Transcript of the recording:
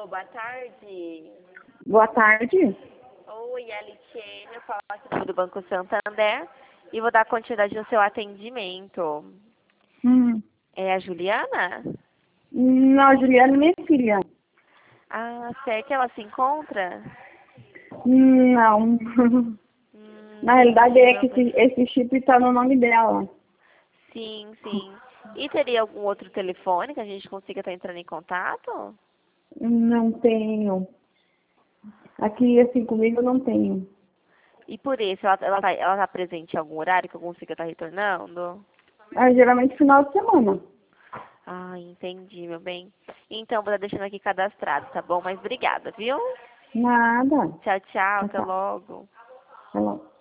boa tarde. Boa tarde. Oi, Alitiene, eu falo aqui do Banco Santander e vou dar continuidade no seu atendimento. É a Juliana? Não, Juliana é minha filha. Ah, certo. Ela se encontra? Não. Na realidade Entendi, é meu que bem. esse chip tá no nome dela. Sim, sim. E teria algum outro telefone que a gente consiga estar entrando em contato? Não tenho. Aqui, assim, comigo não tenho. E por isso, ela tá presente em algum horário que eu consiga estar retornando? Geralmente final de semana. Ah, entendi, meu bem. Então, vou estar deixando aqui cadastrado, tá bom? Mas obrigada, viu? Nada. Tchau, tchau. Tá, Até tá. logo. Tá bom.